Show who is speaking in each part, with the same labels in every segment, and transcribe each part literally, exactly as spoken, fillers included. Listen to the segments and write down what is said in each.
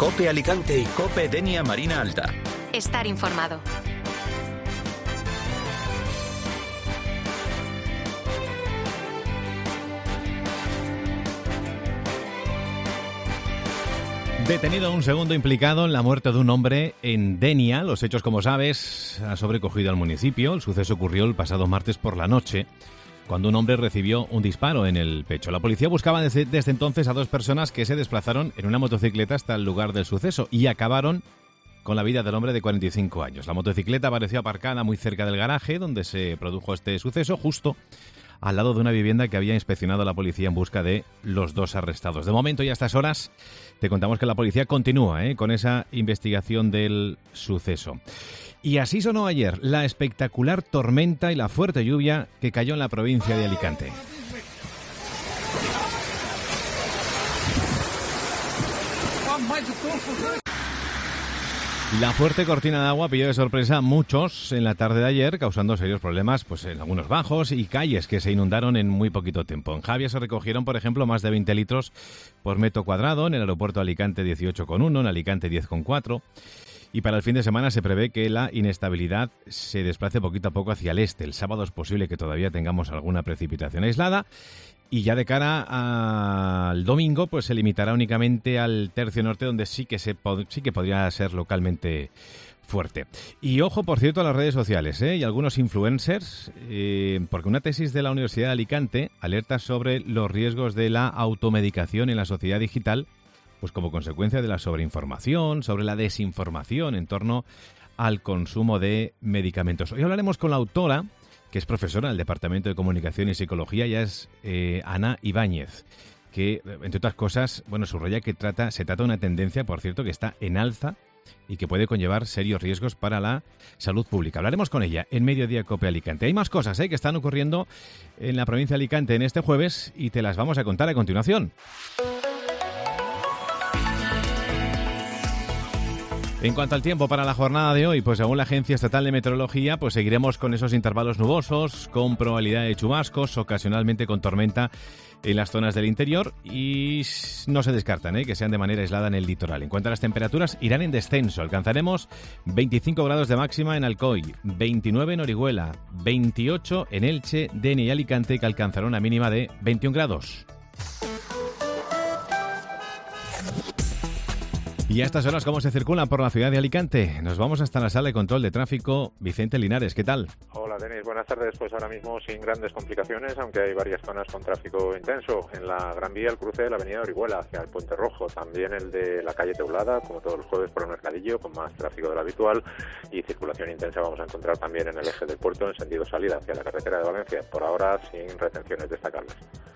Speaker 1: COPE Alicante y COPE Denia Marina Alta.
Speaker 2: Estar informado.
Speaker 3: Detenido un segundo implicado en la muerte de un hombre en Denia. Los hechos, como sabes, han sobrecogido al municipio. El suceso ocurrió el pasado martes por la noche, cuando un hombre recibió un disparo en el pecho. La policía buscaba desde, desde entonces a dos personas que se desplazaron en una motocicleta hasta el lugar del suceso y acabaron con la vida del hombre de cuarenta y cinco años. La motocicleta apareció aparcada muy cerca del garaje donde se produjo este suceso, justo al lado de una vivienda que había inspeccionado la policía en busca de los dos arrestados. De momento y a estas horas te contamos que la policía continúa ¿eh? con esa investigación del suceso. Y así sonó ayer la espectacular tormenta y la fuerte lluvia que cayó en la provincia de Alicante. La fuerte cortina de agua pilló de sorpresa a muchos en la tarde de ayer, causando serios problemas pues, en algunos bajos y calles que se inundaron en muy poquito tiempo. En Javia se recogieron, por ejemplo, más de veinte litros por metro cuadrado, en el aeropuerto de Alicante dieciocho coma uno, en Alicante diez coma cuatro. Y para el fin de semana se prevé que la inestabilidad se desplace poquito a poco hacia el este. El sábado es posible que todavía tengamos alguna precipitación aislada. Y ya de cara al domingo, pues se limitará únicamente al tercio norte, donde sí que se pod- sí que podría ser localmente fuerte. Y ojo, por cierto, a las redes sociales ¿eh? y algunos influencers, eh, porque una tesis de la Universidad de Alicante alerta sobre los riesgos de la automedicación en la sociedad digital, pues como consecuencia de la sobreinformación, sobre la desinformación en torno al consumo de medicamentos. Hoy hablaremos con la autora, que es profesora del Departamento de Comunicación y Psicología, ya es eh, Ana Ibáñez, que, entre otras cosas, bueno, subraya que trata, se trata de una tendencia, por cierto, que está en alza y que puede conllevar serios riesgos para la salud pública. Hablaremos con ella en Mediodía COPE Alicante. Hay más cosas ¿eh? que están ocurriendo en la provincia de Alicante en este jueves y te las vamos a contar a continuación. En cuanto al tiempo para la jornada de hoy, pues según la Agencia Estatal de Meteorología, pues seguiremos con esos intervalos nubosos, con probabilidad de chubascos, ocasionalmente con tormenta en las zonas del interior y no se descartan ¿eh? que sean de manera aislada en el litoral. En cuanto a las temperaturas, irán en descenso. Alcanzaremos veinticinco grados de máxima en Alcoy, veintinueve en Orihuela, veintiocho en Elche, Denia y Alicante, que alcanzarán una mínima de veintiún grados. Y a estas horas, ¿cómo se circula por la ciudad de Alicante? Nos vamos hasta la sala de control de tráfico. Vicente Linares, ¿qué tal?
Speaker 4: Hola, Denis. Buenas tardes. Pues ahora mismo sin grandes complicaciones, aunque hay varias zonas con tráfico intenso. En la Gran Vía, el cruce de la avenida Orihuela hacia el Puente Rojo. También el de la calle Teulada, como todos los jueves por el Mercadillo, con más tráfico de lo habitual. Y circulación intensa vamos a encontrar también en el eje del puerto en sentido salida hacia la carretera de Valencia. Por ahora, sin retenciones destacables.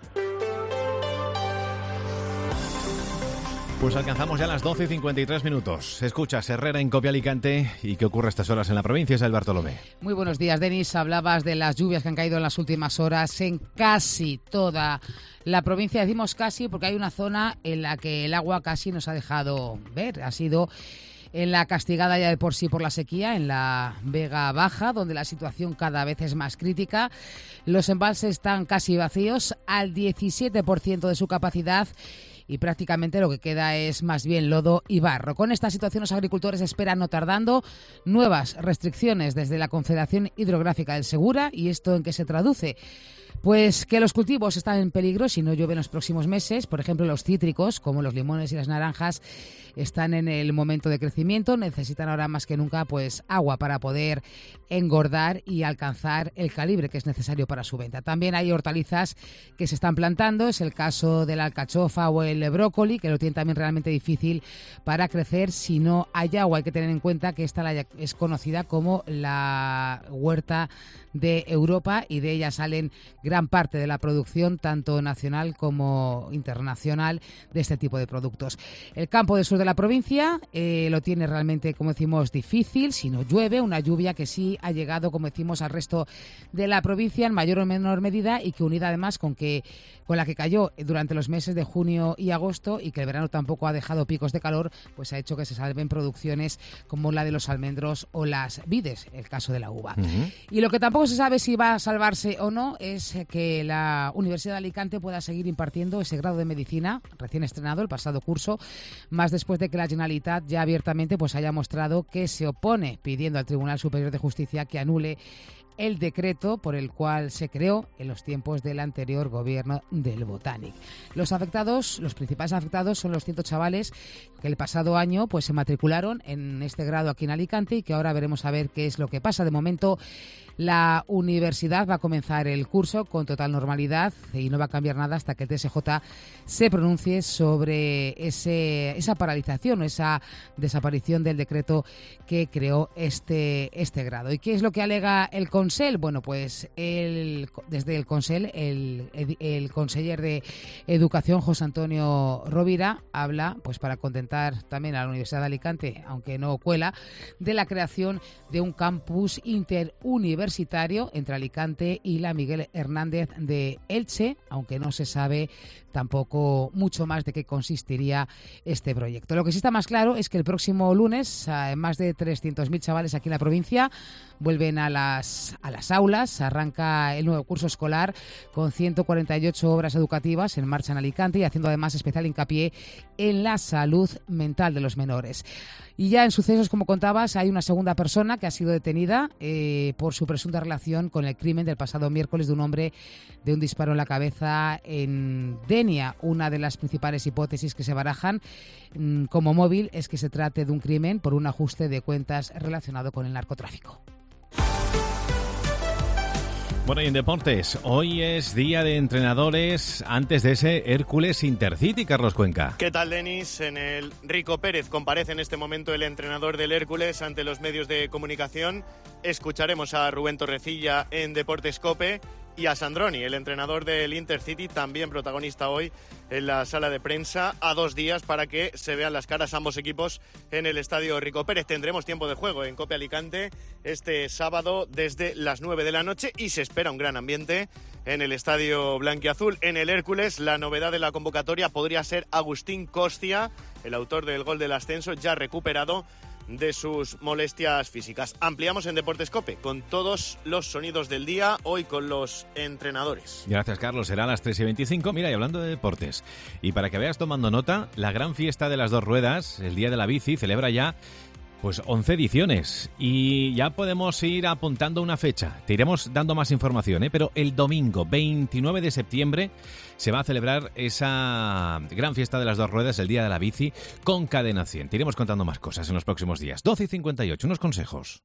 Speaker 3: Pues alcanzamos ya las doce y cincuenta y tres minutos. Escuchas Herrera en COPE Alicante. ¿Y qué ocurre a estas horas en la provincia? Es el Bartolomé.
Speaker 5: Muy buenos días, Denis. Hablabas de las lluvias que han caído en las últimas horas en casi toda la provincia. Decimos casi porque hay una zona en la que el agua casi nos ha dejado ver. Ha sido en la castigada ya de por sí por la sequía, en la Vega Baja, donde la situación cada vez es más crítica. Los embalses están casi vacíos, al diecisiete por ciento de su capacidad, y prácticamente lo que queda es más bien lodo y barro. Con esta situación los agricultores esperan, no tardando, nuevas restricciones desde la Confederación Hidrográfica del Segura. ¿Y esto en qué se traduce? Pues que los cultivos están en peligro si no llueve en los próximos meses. Por ejemplo, los cítricos, como los limones y las naranjas, están en el momento de crecimiento. Necesitan ahora más que nunca pues agua para poder engordar y alcanzar el calibre que es necesario para su venta. También hay hortalizas que se están plantando. Es el caso de la alcachofa o el brócoli, que lo tienen también realmente difícil para crecer si no hay agua. Hay que tener en cuenta que esta es conocida como la huerta de Europa y de ella salen gran parte de la producción, tanto nacional como internacional, de este tipo de productos. El campo del sur de la provincia eh, lo tiene realmente, como decimos, difícil si no llueve, una lluvia que sí ha llegado, como decimos, al resto de la provincia en mayor o menor medida y que unida además con que con la que cayó durante los meses de junio y y agosto, y que el verano tampoco ha dejado picos de calor, pues ha hecho que se salven producciones como la de los almendros o las vides, el caso de la uva. Uh-huh. Y lo que tampoco se sabe si va a salvarse o no es que la Universidad de Alicante pueda seguir impartiendo ese grado de medicina recién estrenado el pasado curso, más después de que la Generalitat ya abiertamente pues haya mostrado que se opone, pidiendo al Tribunal Superior de Justicia que anule el decreto por el cual se creó en los tiempos del anterior gobierno del Botanic. Los afectados, los principales afectados son los ciento chavales que el pasado año pues se matricularon en este grado aquí en Alicante y que ahora veremos a ver qué es lo que pasa. De momento, la universidad va a comenzar el curso con total normalidad y no va a cambiar nada hasta que el T S J se pronuncie sobre ese, esa paralización, esa desaparición del decreto que creó este, este grado. ¿Y qué es lo que alega el Consell? Bueno, pues el, desde el Consell, el, el, el conseller de Educación, José Antonio Rovira, habla, pues para contentar también a la Universidad de Alicante, aunque no cuela, de la creación de un campus interuniversitario entre Alicante y la Miguel Hernández de Elche, aunque no se sabe tampoco mucho más de qué consistiría este proyecto. Lo que sí está más claro es que el próximo lunes más de trescientos mil chavales aquí en la provincia vuelven a las, a las aulas. Arranca el nuevo curso escolar con ciento cuarenta y ocho obras educativas en marcha en Alicante y haciendo además especial hincapié en la salud mental de los menores. Y ya en sucesos, como contabas, hay una segunda persona que ha sido detenida eh, por su presunta relación con el crimen del pasado miércoles de un hombre de un disparo en la cabeza en Denia. Una de las principales hipótesis que se barajan mmm, como móvil es que se trate de un crimen por un ajuste de cuentas relacionado con el narcotráfico.
Speaker 3: Bueno, y en deportes, hoy es día de entrenadores antes de ese Hércules Intercity, Carlos Cuenca.
Speaker 2: ¿Qué tal, Denis? En el Rico Pérez comparece en este momento el entrenador del Hércules ante los medios de comunicación. Escucharemos a Rubén Torrecilla en Deportes COPE y a Sandroni, el entrenador del Intercity, también protagonista hoy en la sala de prensa, a dos días para que se vean las caras ambos equipos en el Estadio Rico Pérez. Tendremos tiempo de juego en COPE Alicante este sábado desde las nueve de la noche y se espera un gran ambiente en el Estadio Blanquiazul. En el Hércules, la novedad de la convocatoria podría ser Agustín Costia, el autor del gol del ascenso, ya recuperado de sus molestias físicas. Ampliamos en Deportes COPE con todos los sonidos del día, hoy con los entrenadores.
Speaker 3: Gracias, Carlos. Será a las tres y veinticinco. Mira, y hablando de deportes, y para que veas tomando nota, la gran fiesta de las dos ruedas, el Día de la Bici, celebra ya pues once ediciones y ya podemos ir apuntando una fecha. Te iremos dando más información, ¿eh? Pero el domingo veintinueve de septiembre se va a celebrar esa gran fiesta de las dos ruedas, el Día de la Bici, con Cadena cien. Te iremos contando más cosas en los próximos días. doce y cincuenta y ocho, unos consejos.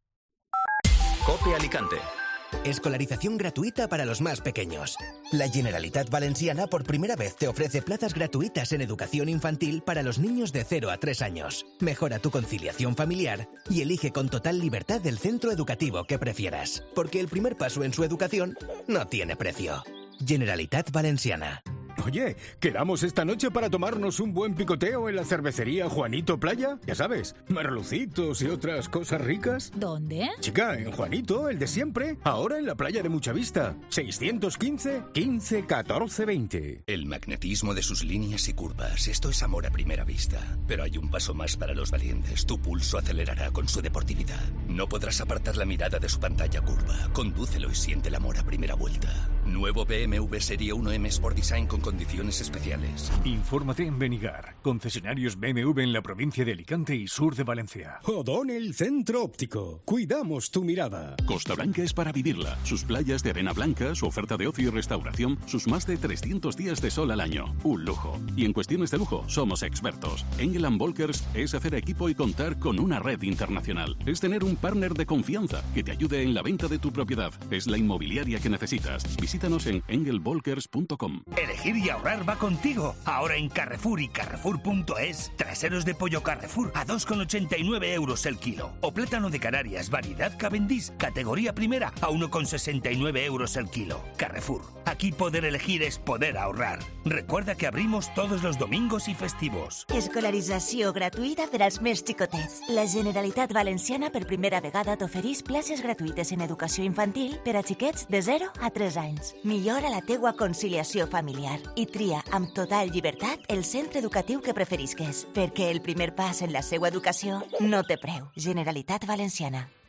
Speaker 1: COPE Alicante.
Speaker 6: Escolarización gratuita para los más pequeños. La Generalitat Valenciana por primera vez te ofrece plazas gratuitas en educación infantil para los niños de cero a tres años. Mejora tu conciliación familiar y elige con total libertad el centro educativo que prefieras, porque el primer paso en su educación no tiene precio. Generalitat Valenciana.
Speaker 7: Oye, ¿quedamos esta noche para tomarnos un buen picoteo en la cervecería Juanito Playa? Ya sabes, merlucitos y otras cosas ricas.
Speaker 8: ¿Dónde?
Speaker 7: Chica, en Juanito, el de siempre. Ahora en la playa de Muchavista. seiscientos quince, quince, catorce, veinte.
Speaker 9: El magnetismo de sus líneas y curvas. Esto es amor a primera vista. Pero hay un paso más para los valientes. Tu pulso acelerará con su deportividad. No podrás apartar la mirada de su pantalla curva. Condúcelo y siente el amor a primera vuelta. Nuevo B M W Serie uno M Sport Design con condiciones especiales.
Speaker 10: Infórmate en Benigar, concesionarios B M W en la provincia de Alicante y sur de Valencia.
Speaker 11: O'Donnell Centro Óptico. Cuidamos tu mirada.
Speaker 12: Costa Blanca es para vivirla. Sus playas de arena blanca, su oferta de ocio y restauración, sus más de trescientos días de sol al año. Un lujo. Y en cuestiones de lujo, somos expertos. Engel and Volkers es hacer equipo y contar con una red internacional. Es tener un partner de confianza que te ayude en la venta de tu propiedad. Es la inmobiliaria que necesitas. Visítanos en engel volkers punto com.
Speaker 13: Elegir y ahorrar va contigo. Ahora en Carrefour y Carrefour punto es. Traseros de pollo Carrefour a dos con ochenta y nueve euros el kilo. O plátano de Canarias, variedad Cavendish, categoría primera, a uno con sesenta y nueve euros el kilo. Carrefour. Aquí poder elegir es poder ahorrar. Recuerda que abrimos todos los domingos y festivos.
Speaker 14: Escolarització gratuïta per als més xicotets. La Generalitat Valenciana per primera
Speaker 8: primera vegada t'oferís places gratuïtes en educació infantil per a xiquets de zero a tres anys. Millora la teua conciliació familiar i tria amb total llibertat el centre educatiu que preferisques, perquè el primer pas en la seua educació no té preu. Generalitat Valenciana.